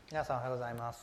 皆さんおはようございます。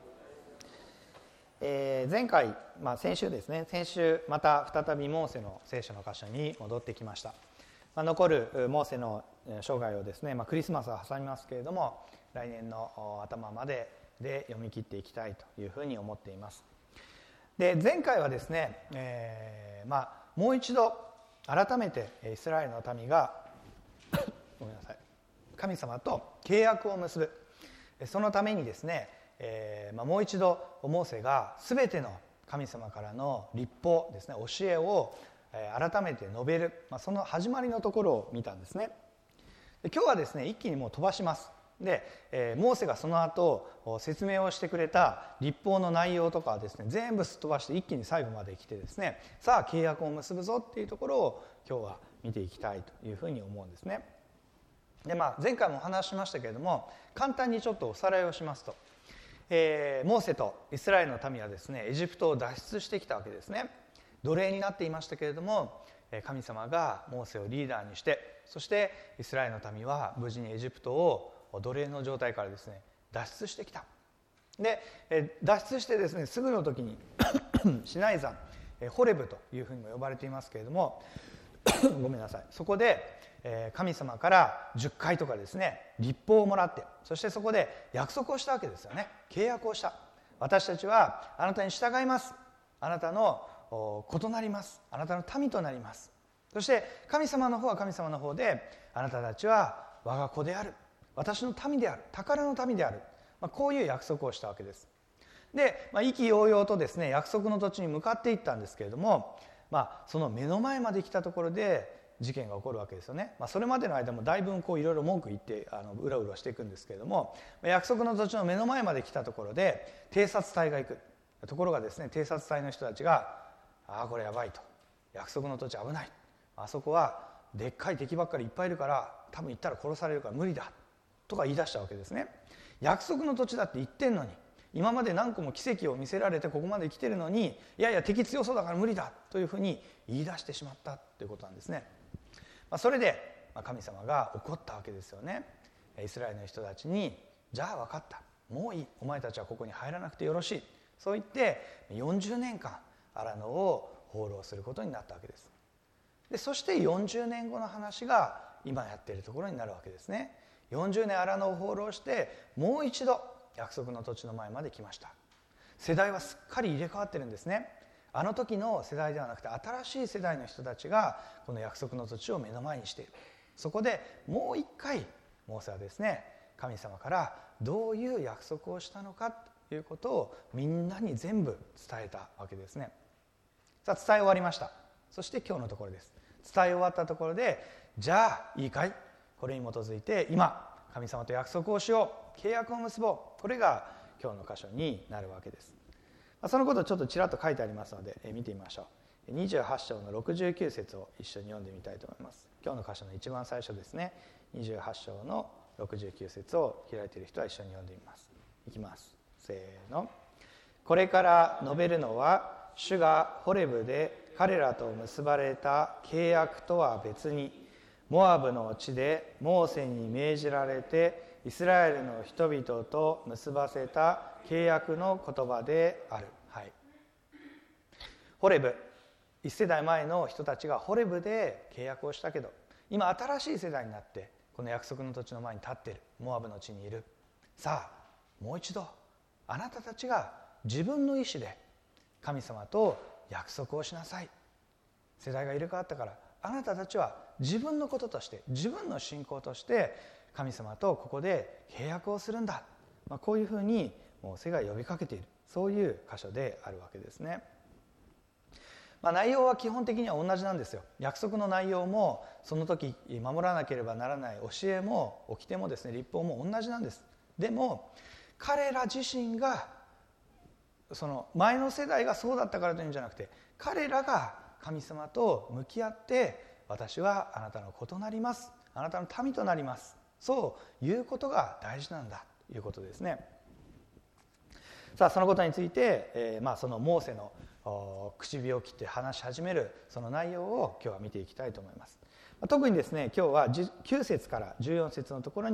前回、先週ですね、先週また再びモーセの聖書の箇所に戻ってきました。残るモーセの生涯をですね、クリスマスは挟みますけれども、来年の頭までで読み切っていきたいというふうに思っています。で、前回はですね、もう一度改めてイスラエルの民がごめんなさい、神様と契約を結ぶ、そのためにですね、もう一度モーセが全ての神様からの律法ですね、教えを改めて述べる、その始まりのところを見たんですね。で、今日はですね、一気にもう飛ばします。で、モーセがその後説明をしてくれた律法の内容とかはですね、全部すっ飛ばして一気に最後まで来てですね、さあ契約を結ぶぞっていうところを今日は見ていきたいというふうに思うんですね。で、前回もお話ししましたけれども、簡単にちょっとおさらいをしますと、モーセとイスラエルの民はですね、エジプトを脱出してきたわけですね。奴隷になっていましたけれども、神様がモーセをリーダーにして、そしてイスラエルの民は無事にエジプトを奴隷の状態からですね、脱出してきた。で、脱出してですね、すぐの時にシナイ山、ホレブというふうにも呼ばれていますけれどもごめんなさい、そこで神様から10回とかですね、律法をもらって、そしてそこで約束をしたわけですよね。契約をした。私たちはあなたに従います。あなたの子となります。あなたの民となります。そして神様の方は神様の方で、あなたたちは我が子である、私の民である、宝の民である、こういう約束をしたわけです。で、意気揚々とですね、約束の土地に向かっていったんですけれども、その目の前まで来たところで事件が起こるわけですよね。それまでの間もだいぶいろいろ文句言ってうろうろしていくんですけれども、約束の土地の目の前まで来たところで偵察隊が行く。ところがですね、偵察隊の人たちがこれやばいと、約束の土地危ない、あそこはでっかい敵ばっかりいっぱいいるから多分行ったら殺されるから無理だとか言い出したわけですね。約束の土地だって言ってんのに、今まで何個も奇跡を見せられてここまで来てるのに、いやいや敵強そうだから無理だというふうに言い出してしまったということなんですね。それで神様が怒ったわけですよね。イスラエルの人たちに、じゃあ分かった、もういい、お前たちはここに入らなくてよろしい、そう言って40年間荒野を放浪することになったわけです。で、そして40年後の話が今やっているところになるわけですね。40年荒野を放浪してもう一度約束の土地の前まで来ました。世代はすっかり入れ替わってるんですね。あの時の世代ではなくて新しい世代の人たちがこの約束の土地を目の前にしている。そこでもう一回モーセはですね、神様からどういう約束をしたのかということをみんなに全部伝えたわけですね。さあ、伝え終わりました。そして今日のところです。伝え終わったところで、じゃあいいかい、これに基づいて今神様と約束をしよう、契約を結ぼう、これが今日の箇所になるわけです。そのことをちょっとちらっと書いてありますので見てみましょう。28章の69節を一緒に読んでみたいと思います。今日の箇所の一番最初ですね、28章の69節を開いている人は一緒に読んでみます。いきます。せーの。これから述べるのは、主がホレブで彼らと結ばれた契約とは別に、モアブの地でモーセに命じられてイスラエルの人々と結ばせた契約の言葉である。ホレブ、一世代前の人たちがホレブで契約をしたけど、今新しい世代になってこの約束の土地の前に立っている、モアブの地にいる。さあもう一度あなたたちが自分の意志で神様と約束をしなさい。世代が入れ替わったからあなたたちは自分のこととして、自分の信仰として神様とここで契約をするんだ、こういうふうにモーセが呼びかけている、そういう箇所であるわけですね。内容は基本的には同じなんですよ。約束の内容もその時守らなければならない教えも掟もですね、律法も同じなんです。でも彼ら自身が、その前の世代がそうだったからというんじゃなくて、彼らが神様と向き合って、私はあなたの子となります、あなたの民となります、そういうことが大事なんだということですね。さあ、そのことについて、そのモーセの口火を切って話し始めるその内容を今日は見ていきたいと思います。特にですね、今日は9節から14節のところに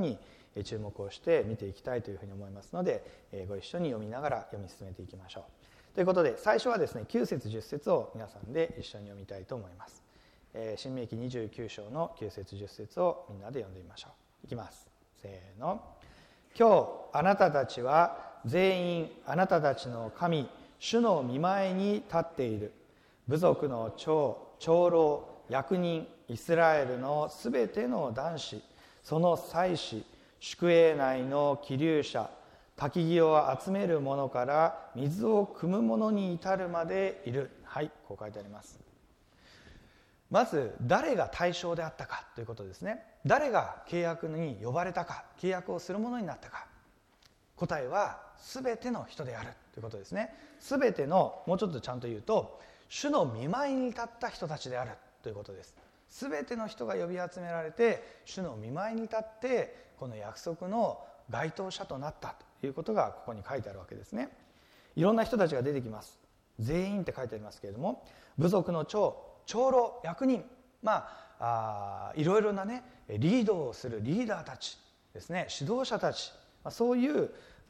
注目をして見ていきたいというふうに思いますので、ご一緒に読みながら読み進めていきましょう。ということで最初はですね、9節10節を皆さんで一緒に読みたいと思います。申命記29章の9節10節をみんなで読んでみましょう。いきます。せーの。今日あなたたちは全員あなたたちの神主の御前に立っている。部族の長老、役人、イスラエルのすべての男子、その祭司、宿営内の気流者、焚き木を集める者から水を汲む者に至るまでいる。はい、こう書いてあります。まず誰が対象であったかということですね。誰が契約に呼ばれたか、契約をする者になったか。答えは全ての人であるということですね。全ての、もうちょっとちゃんと言うと、主の御前に立った人たちであるということです。全ての人が呼び集められて主の御前に立ってこの約束の該当者となったということがここに書いてあるわけですね。いろんな人たちが出てきます。全員って書いてありますけれども、部族の長老、役人、いろいろなねリードをするリーダーたちですね、指導者たち、そういう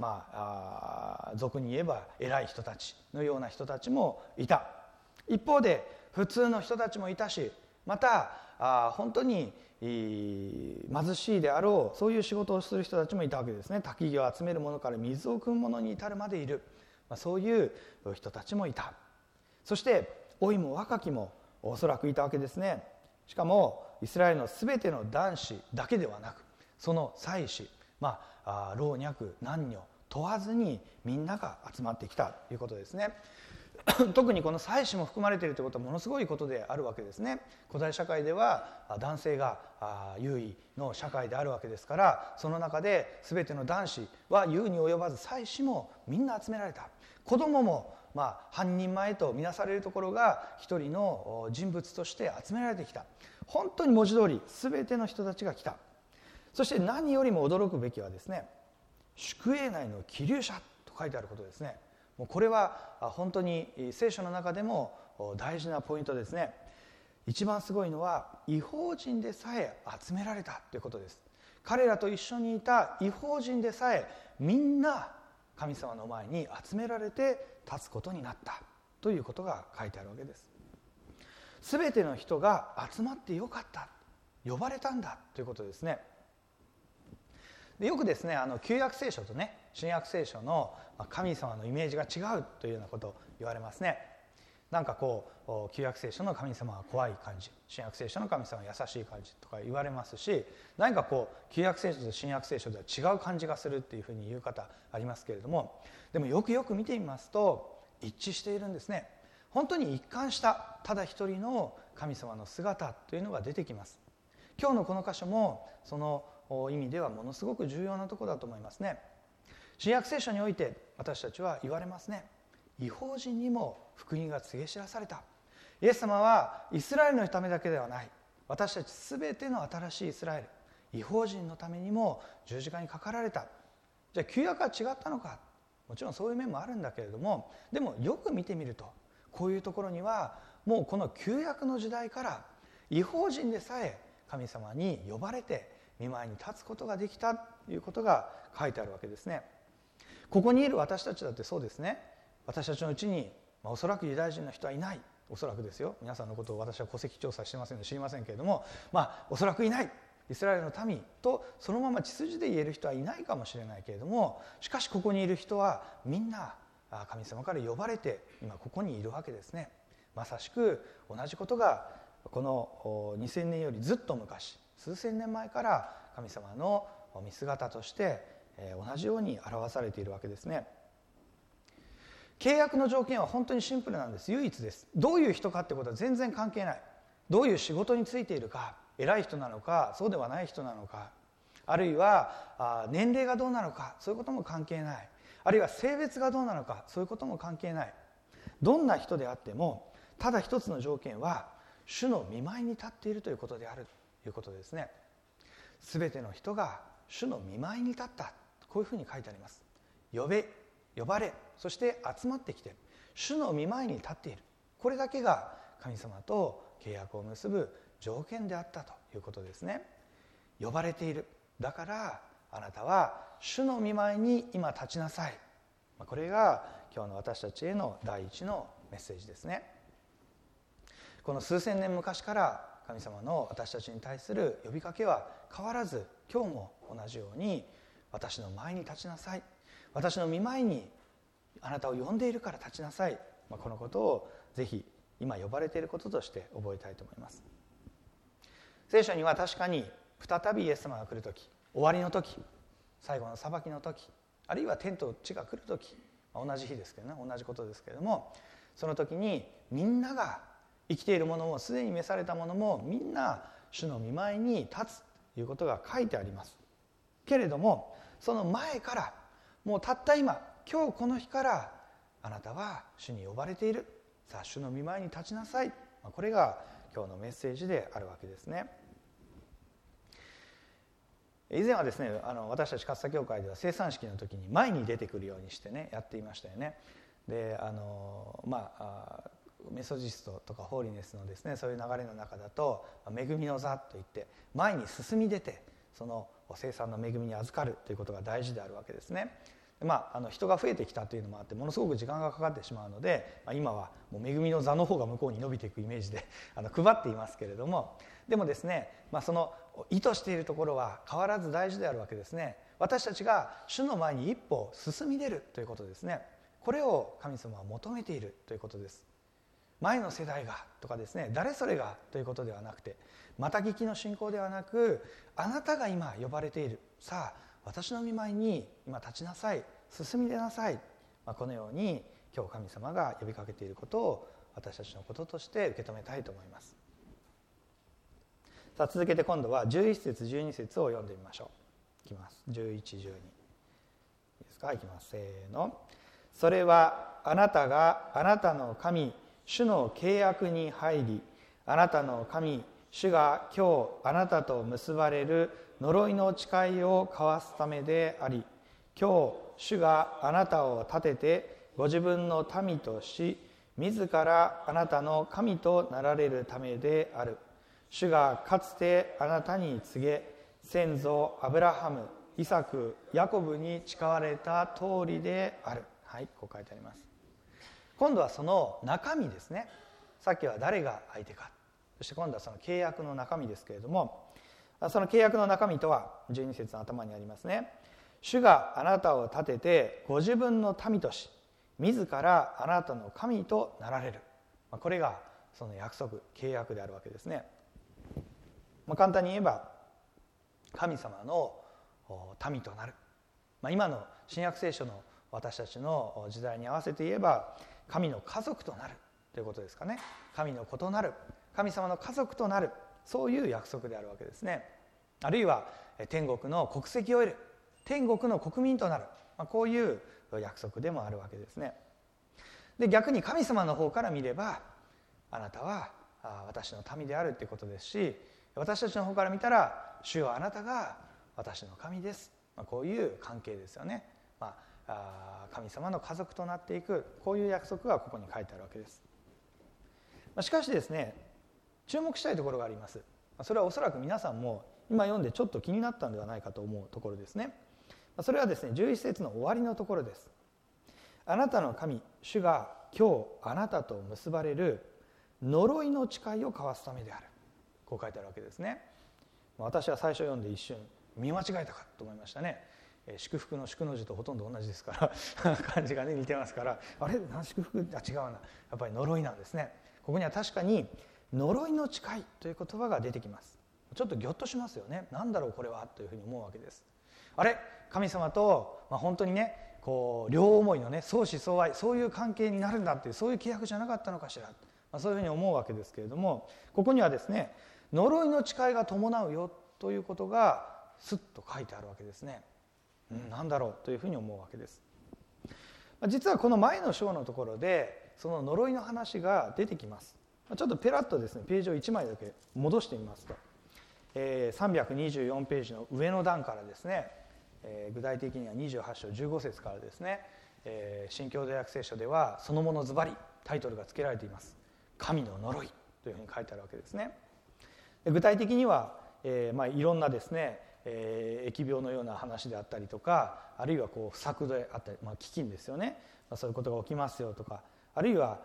俗に言えば偉い人たちのような人たちもいた。一方で普通の人たちもいたし、また本当に貧しいであろうそういう仕事をする人たちもいたわけですね。焚き木を集める者から水を汲む者に至るまでいる、そういう人たちもいた。そして老いも若きもおそらくいたわけですね。しかもイスラエルのすべての男子だけではなく、その祭司、老若男女問わずにみんなが集まってきたということですね。特にこの祭司も含まれているということはものすごいことであるわけですね。古代社会では男性が優位の社会であるわけですから、その中で全ての男子は言うに及ばず祭司もみんな集められた。子供も半人前とみなされるところが一人の人物として集められてきた。本当に文字通り全ての人たちが来た。そして何よりも驚くべきはですね、宿営内の気流者と書いてあることですね。もうこれは本当に聖書の中でも大事なポイントですね。一番すごいのは異邦人でさえ集められたということです。彼らと一緒にいた異邦人でさえみんな神様の前に集められて立つことになったということが書いてあるわけです。すべての人が集まってよかった、呼ばれたんだということですね。でよくですね、旧約聖書とね新約聖書の神様のイメージが違うというようなことを言われますね。なんか旧約聖書の神様は怖い感じ、新約聖書の神様は優しい感じとか言われますし、何か旧約聖書と新約聖書では違う感じがするっていうふうに言う方ありますけれども、でもよくよく見てみますと一致しているんですね。本当に一貫したただ一人の神様の姿というのが出てきます。今日のこの箇所もその意味ではものすごく重要なところだと思いますね。新約聖書において私たちは言われますね。異邦人にも福音が告げ知らされた。イエス様はイスラエルのためだけではない、私たちすべての新しいイスラエル、異邦人のためにも十字架にかかられた。じゃあ旧約は違ったのか。もちろんそういう面もあるんだけれども、でもよく見てみるとこういうところにはもうこの旧約の時代から異邦人でさえ神様に呼ばれて御前に立つことができたということが書いてあるわけですね。ここにいる私たちだってそうですね。私たちのうちに、おそらくユダヤ人の人はいない、おそらくですよ、皆さんのことを私は戸籍調査してませんので知りませんけれども、おそらくいない、イスラエルの民とそのまま血筋で言える人はいないかもしれないけれども、しかしここにいる人はみんな神様から呼ばれて今ここにいるわけですね。まさしく同じことがこの2000年よりずっと昔、数千年前から神様の見姿として同じように表されているわけですね。契約の条件は本当にシンプルなんです。唯一です。どういう人かってことは全然関係ない。どういう仕事に就いているか、偉い人なのかそうではない人なのか、あるいは年齢がどうなのか、そういうことも関係ない。あるいは性別がどうなのか、そういうことも関係ない。どんな人であってもただ一つの条件は主の御前に立っているということであるということですね。すべての人が主の御前に立った、こういうふうに書いてあります。呼ばれ、そして集まってきて主の御前に立っている、これだけが神様と契約を結ぶ条件であったということですね。呼ばれている、だからあなたは主の御前に今立ちなさい。これが今日の私たちへの第一のメッセージですね。この数千年昔から神様の私たちに対する呼びかけは変わらず、今日も同じように私の前に立ちなさい、私の御前にあなたを呼んでいるから立ちなさい、このことをぜひ今呼ばれていることとして覚えたいと思います。聖書には確かに再びイエス様が来るとき、終わりのとき、最後の裁きのとき、あるいは天と地が来るとき、同じ日ですけどね、同じことですけれども、その時にみんなが生きているものもすでに召されたものもみんな主の御前に立つということが書いてありますけれども、その前からもうたった今日この日からあなたは主に呼ばれている、さあ主の御前に立ちなさい、これが今日のメッセージであるわけですね。以前はですね、私たち勝田教会では生産式の時に前に出てくるようにしてねやっていましたよね。でメソジストとかホーリネスのですね、そういう流れの中だと恵みの座といって前に進み出てその生産の恵みに預かるということが大事であるわけですね。で人が増えてきたというのもあってものすごく時間がかかってしまうので、今はもう恵みの座の方が向こうに伸びていくイメージで配っていますけれども、でもですね、その意図しているところは変わらず大事であるわけですね。私たちが主の前に一歩進み出るということですね。これを神様は求めているということです。前の世代がとかですね、誰それがということではなくて、また聞きの信仰ではなく、あなたが今呼ばれている、さあ私の御前に今立ちなさい、進み出なさい、このように今日神様が呼びかけていることを私たちのこととして受け止めたいと思います。さあ続けて今度は11節12節を読んでみましょう。いきます。11、12いいですか。いきます。せーの。それはあなたがあなたの神主の契約に入り、あなたの神主が今日あなたと結ばれる呪いの誓いを交わすためであり、今日主があなたを立ててご自分の民とし、自らあなたの神となられるためである。主がかつてあなたに告げ、先祖アブラハム、イサク、ヤコブに誓われた通りである。はい、こう書いてあります。今度はその中身ですね。さっきは誰が相手か、そして今度はその契約の中身ですけれども、その契約の中身とは12節の頭にありますね。主があなたを立ててご自分の民とし、自らあなたの神となられる。これがその約束、契約であるわけですね。簡単に言えば神様の民となる、今の新約聖書の私たちの時代に合わせて言えば神の家族となるということですかね。神の子となる、神様の家族となる、そういう約束であるわけですね。あるいは天国の国籍を得る、天国の国民となる、こういう約束でもあるわけですね。で逆に神様の方から見れば、あなたは私の民であるということですし、私たちの方から見たら主よあなたが私の神です、こういう関係ですよね。神様の家族となっていく、こういう約束がここに書いてあるわけです。しかしですね、注目したいところがあります。それはおそらく皆さんも今読んでちょっと気になったのではないかと思うところですね。それはですね、11節の終わりのところです。あなたの神主が今日あなたと結ばれる呪いの誓いを交わすためである、こう書いてあるわけですね。私は最初読んで一瞬見間違えたかと思いましたね。祝福の祝の字とほとんど同じですから漢字がね似てますから、あれ祝福違うな、やっぱり呪いなんですね。ここには確かに呪いの誓いという言葉が出てきます。ちょっとギョッとしますよね。なんだろうこれはというふうに思うわけです。あれ神様と、本当にねこう両思いのね相思相愛、そういう関係になるんだっていう、そういう契約じゃなかったのかしら、そういうふうに思うわけですけれども、ここにはですね呪いの誓いが伴うよということがスッと書いてあるわけですね。なんだろうというふうに思うわけです。実はこの前の章のところでその呪いの話が出てきます。ちょっとペラッとですねページを1枚だけ戻してみますと、324ページの上の段からですね、具体的には28章15節からですね、新共同訳聖書ではそのものズバリタイトルが付けられています。神の呪いというふうに書いてあるわけですね。具体的には、いろんなですね疫病のような話であったりとか、あるいは不作であったり、飢饉ですよね、そういうことが起きますよとか、あるいは、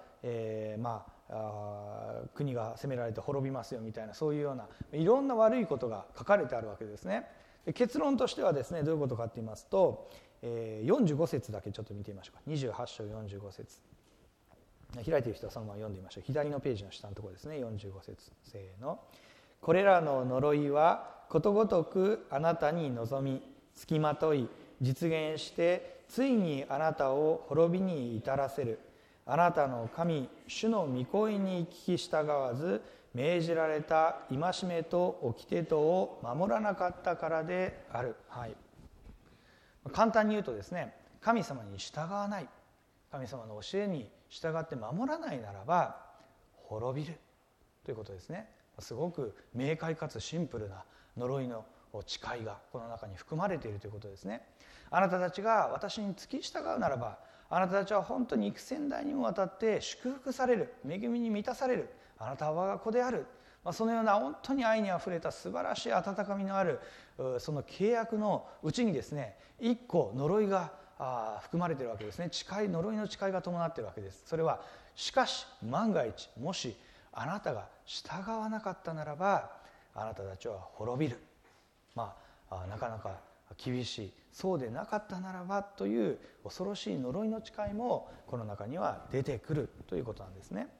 国が攻められて滅びますよみたいな、そういうようないろんな悪いことが書かれてあるわけですね。で結論としてはですね、どういうことかと言いますと、45節だけちょっと見てみましょうか。28章45節、開いている人はそのまま読んでみましょう。左のページの下のところですね。45節、せーの。これらの呪いはことごとくあなたに望みつきまとい実現して、ついにあなたを滅びに至らせる。あなたの神主の御声に聞き従わず、命じられた戒めと掟とを守らなかったからである。はい、簡単に言うとですね、神様に従わない、神様の教えに従って守らないならば滅びるということですね。すごく明快かつシンプルな呪いの誓いがこの中に含まれているということですね。あなたたちが私に付き従うならば、あなたたちは本当に幾千代にもわたって祝福される、恵みに満たされる、あなたは我が子である、そのような本当に愛にあふれた素晴らしい温かみのあるその契約のうちにですね、一個呪いが含まれているわけですね。呪いの誓いが伴っているわけです。それは、しかし万が一もしあなたが従わなかったならばあなたたちは滅びる、なかなか厳しい、そうでなかったならばという恐ろしい呪いの誓いもこの中には出てくるということなんですね。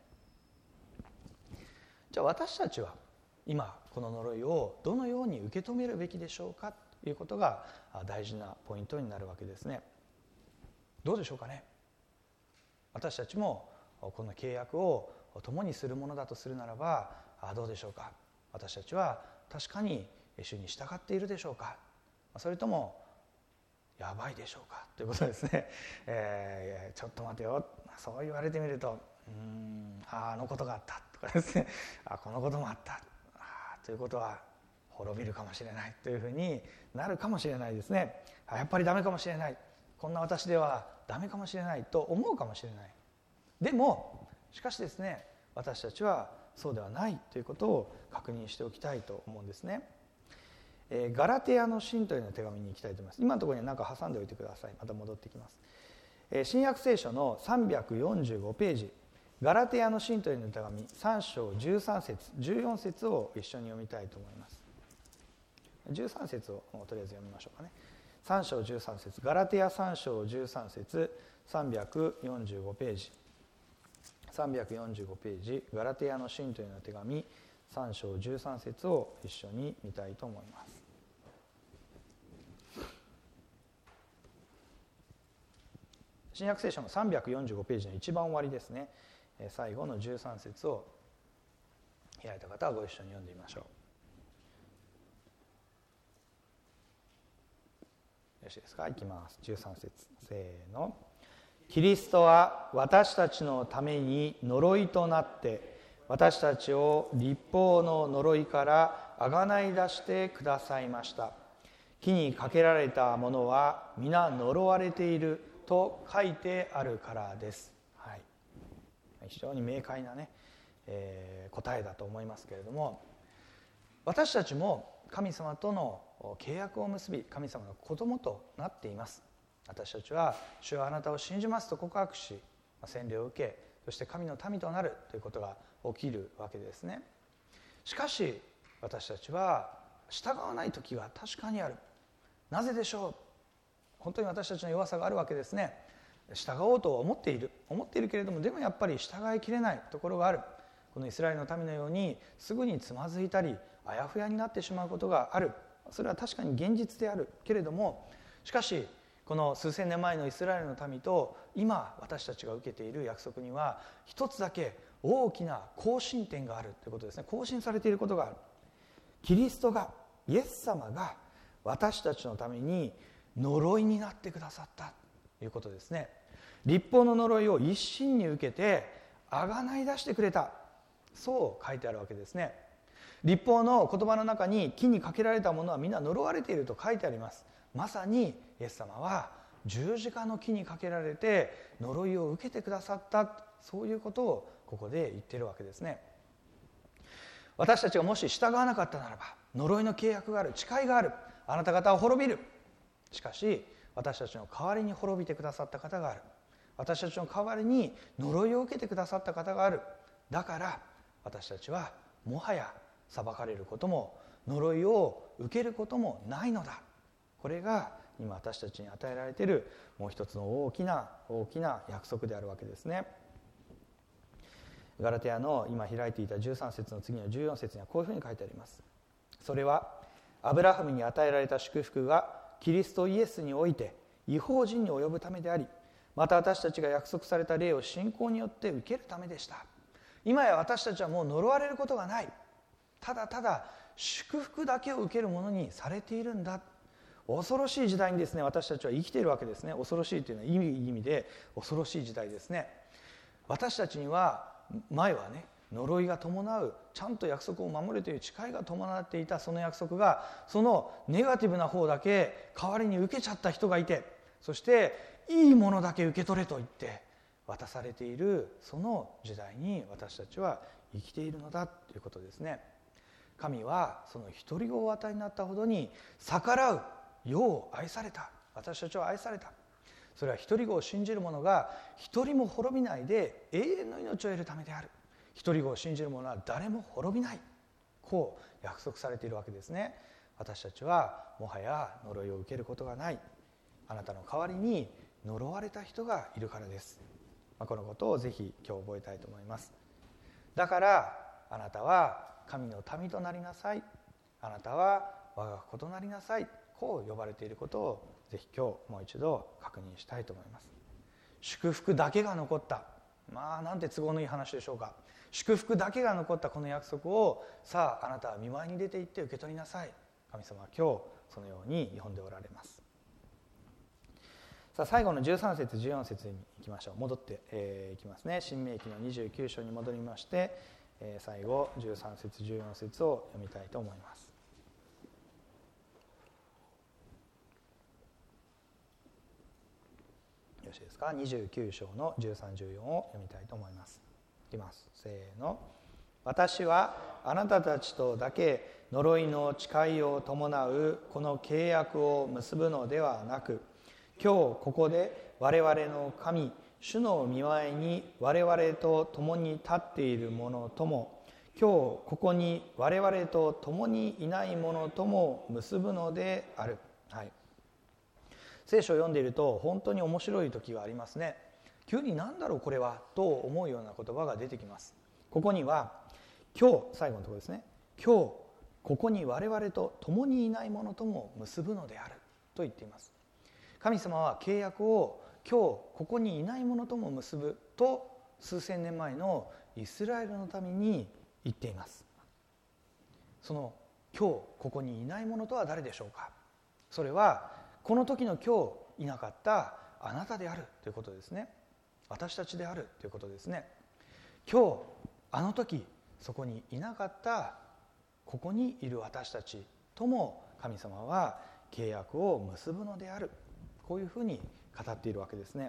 じゃあ私たちは今この呪いをどのように受け止めるべきでしょうかということが大事なポイントになるわけですね。どうでしょうかね。私たちもこの契約を共にするものだとするならばどうでしょうか。私たちは確かに主に従っているでしょうか、それともやばいでしょうかということですね。ちょっと待てよ、そう言われてみるとあのことがあったとかですね、このこともあったということは滅びるかもしれないというふうになるかもしれないですね。やっぱりダメかもしれない、こんな私ではダメかもしれないと思うかもしれない。でもしかしですね、私たちはそうではないということを確認しておきたいと思うんですね。ガラテヤの信徒への手紙に行きたいと思います。今のところに何か挟んでおいてください。また戻ってきます。新約聖書の345ページ、ガラテヤの信徒への手紙3章13節14節を一緒に読みたいと思います。13節をとりあえず読みましょうかね。3章13節、ガラテヤ3章13節345ページ、345ページ、ガラテヤの信徒への手紙3章13節を一緒に見たいと思います。新約聖書の345ページの一番終わりですね。最後の13節を開いた方はご一緒に読んでみましょう。よろしいですか。いきます。13節、せーの。キリストは私たちのために呪いとなって私たちを律法の呪いからあがない出してくださいました。木にかけられたものは皆呪われていると書いてあるからです。はい、非常に明快なね、答えだと思いますけれども、私たちも神様との契約を結び神様の子供となっています。私たちは主はあなたを信じますと告白し、洗礼を受け、そして神の民となるということが起きるわけですね。しかし私たちは従わない時が確かにある。なぜでしょう。本当に私たちの弱さがあるわけですね。従おうと思っているけれども、でもやっぱり従いきれないところがある。このイスラエルの民のようにすぐにつまずいたりあやふやになってしまうことがある。それは確かに現実であるけれども、しかしこの数千年前のイスラエルの民と今私たちが受けている約束には一つだけ大きな更新点があるということですね。更新されていることがある。キリストが、イエス様が私たちのために呪いになってくださったということですね。律法の呪いを一身に受けてあがない出してくれた、そう書いてあるわけですね。律法の言葉の中に木にかけられたものはみんな呪われていると書いてあります。まさにイエス様は十字架の木にかけられて呪いを受けてくださった、そういうことをここで言っているわけですね。私たちがもし従わなかったならば呪いの契約がある、誓いがある。 あなた方は滅びる。しかし私たちの代わりに滅びてくださった方がある。私たちの代わりに呪いを受けてくださった方がある。だから私たちはもはや裁かれることも呪いを受けることもないのだ。これが今私たちに与えられているもう一つの大きな約束であるわけですね。ガラテヤの今開いていた13節の次の14節にはこういうふうに書いてあります。それはアブラハムに与えられた祝福がキリストイエスにおいて異邦人に及ぶためであり、また私たちが約束された霊を信仰によって受けるためでした。今や私たちはもう呪われることがない。ただただ祝福だけを受けるものにされているんだ。恐ろしい時代にですね、私たちは生きているわけですね。恐ろしいというのはいい意味で恐ろしい時代ですね。私たちには前はね、呪いが伴う、ちゃんと約束を守るという誓いが伴っていたその約束が、そのネガティブな方だけ代わりに受けちゃった人がいて、そしていいものだけ受け取れと言って渡されているその時代に私たちは生きているのだということですね。神はその一人子をお与えになったほどに逆らう世を愛された。私たちは愛された。それは一人子を信じる者が一人も滅びないで永遠の命を得るためである。一人子を信じる者は誰も滅びない。こう約束されているわけですね。私たちはもはや呪いを受けることがない。あなたの代わりに呪われた人がいるからです。このことをぜひ今日覚えたいと思います。だからあなたは神の民となりなさい。あなたは我が子となりなさい。こう呼ばれていることをぜひ今日もう一度確認したいと思います。祝福だけが残った、なんて都合のいい話でしょうか。祝福だけが残ったこの約束を、さああなたは御前に出て行って受け取りなさい。神様は今日そのように呼んでおられます。さあ最後の13節14節に行きましょう。戻っていきますね。申命記の29章に戻りまして、最後13節14節を読みたいと思います。よろしいですか。29章の13、14を読みたいと思います。いきます。せーの。私はあなたたちとだけ呪いの誓いを伴うこの契約を結ぶのではなく、今日ここで我々の神主の御前に我々と共に立っている者とも、今日ここに我々と共にいない者とも結ぶのである。聖書を読んでいると本当に面白い時がありますね。急に何だろうこれはと思うような言葉が出てきます。ここには今日、最後のところですね。今日ここに我々と共にいない者とも結ぶのであると言っています。神様は契約を今日ここにいない者とも結ぶと数千年前のイスラエルの民に言っています。その今日ここにいない者とは誰でしょうか。それはこの時の今日いなかったあなたであるということですね。私たちであるということですね。今日あの時そこにいなかったここにいる私たちとも神様は契約を結ぶのである。こういうふうに語っているわけですね。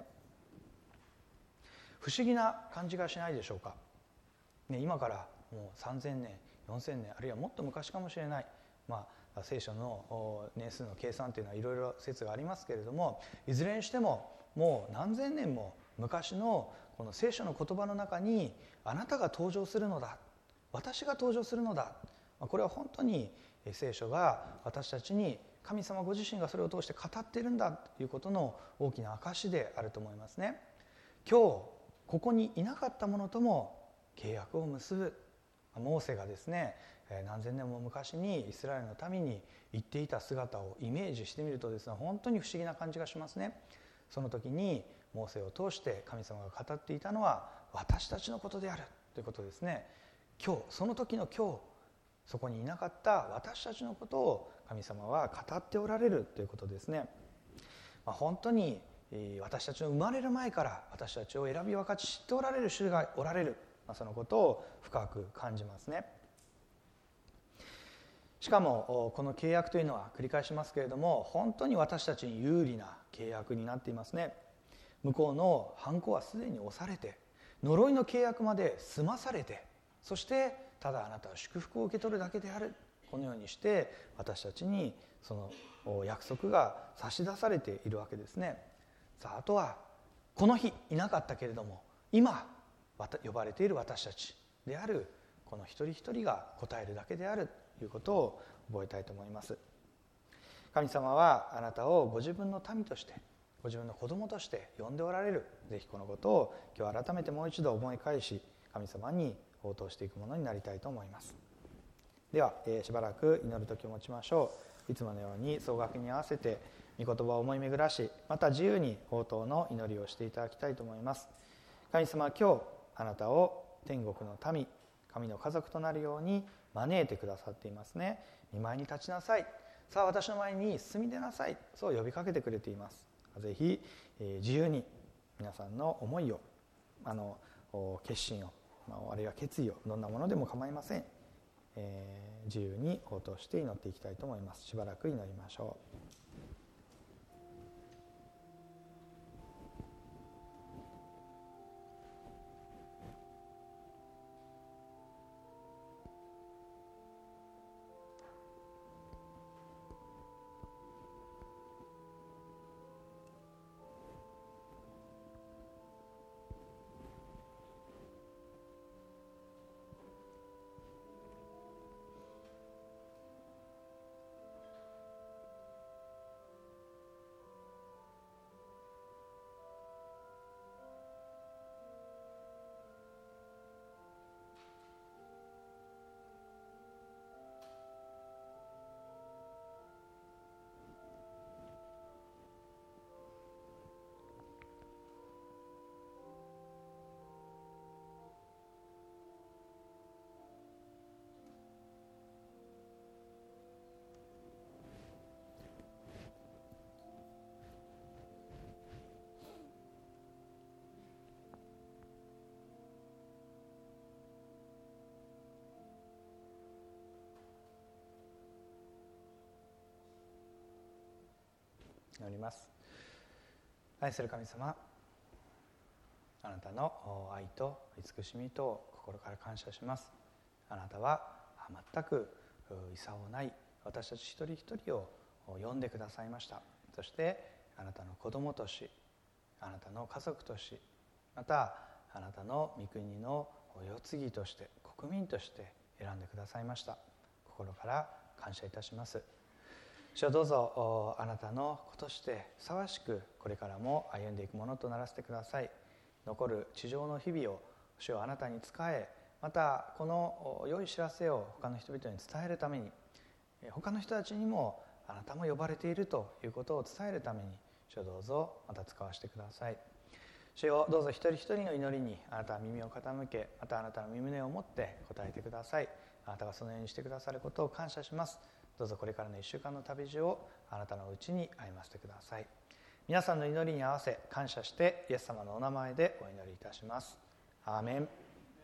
不思議な感じがしないでしょうか。今からもう3000年4000年あるいはもっと昔かもしれない、聖書の年数の計算というのはいろいろ説がありますけれども、いずれにしてももう何千年も昔のこの聖書の言葉の中にあなたが登場するのだ、私が登場するのだ、これは本当に聖書が私たちに神様ご自身がそれを通して語っているんだということの大きな証であると思いますね。今日ここにいなかった者とも契約を結ぶ。モーセがですね、何千年も昔にイスラエルの民に言っていた姿をイメージしてみるとですね、本当に不思議な感じがしますね。その時にモーセを通して神様が語っていたのは私たちのことであるということですね。今日その時の今日そこにいなかった私たちのことを神様は語っておられるということですね。本当に私たちの生まれる前から私たちを選び分かち知っておられる主がおられる、そのことを深く感じますね。しかもこの契約というのは繰り返しますけれども、本当に私たちに有利な契約になっていますね。向こうの判子はすでに押されて、呪いの契約まで済まされて、そしてただあなたは祝福を受け取るだけである。 このようにして私たちにその約束が差し出されているわけですね。さあ、あとはこの日いなかったけれども今呼ばれている私たちであるこの一人一人が答えるだけであるということを覚えたいと思います。神様はあなたをご自分の民として、ご自分の子供として呼んでおられる。ぜひこのことを今日改めてもう一度思い返し、神様に応答していくものになりたいと思います。では、しばらく祈る時を持ちましょう。いつものように総額に合わせて御言葉を思い巡らし、また自由に応答の祈りをしていただきたいと思います。神様は今日あなたを天国の民、神の家族となるように招いてくださっていますね。御前に立ちなさい、さあ私の前に進み出なさい、そう呼びかけてくれています。ぜひ自由に皆さんの思いを決心をあるいは決意をどんなものでも構いません、自由に応答して祈っていきたいと思います。しばらく祈りましょう。祈ります。愛する神様、あなたの愛と慈しみと心から感謝します。あなたは全く遺もない私たち一人一人を呼んでくださいました。そしてあなたの子供とし、あなたの家族とし、またあなたの御国の世継ぎとして国民として選んでくださいました。心から感謝いたします。主よ、どうぞあなたの子としてふさわしくこれからも歩んでいくものとならせてください。残る地上の日々を主よあなたに仕え、またこの良い知らせを他の人々に伝えるために、他の人たちにもあなたも呼ばれているということを伝えるために、主よどうぞまた使わせてください。主よどうぞ一人一人の祈りにあなたは耳を傾け、またあなたの身胸を持って答えてください。あなたがそのようにしてくださることを感謝します。どうぞこれからの1週間の旅路をあなたのうちに歩ませてください。皆さんの祈りに合わせ感謝してイエス様のお名前でお祈りいたします。アーメン。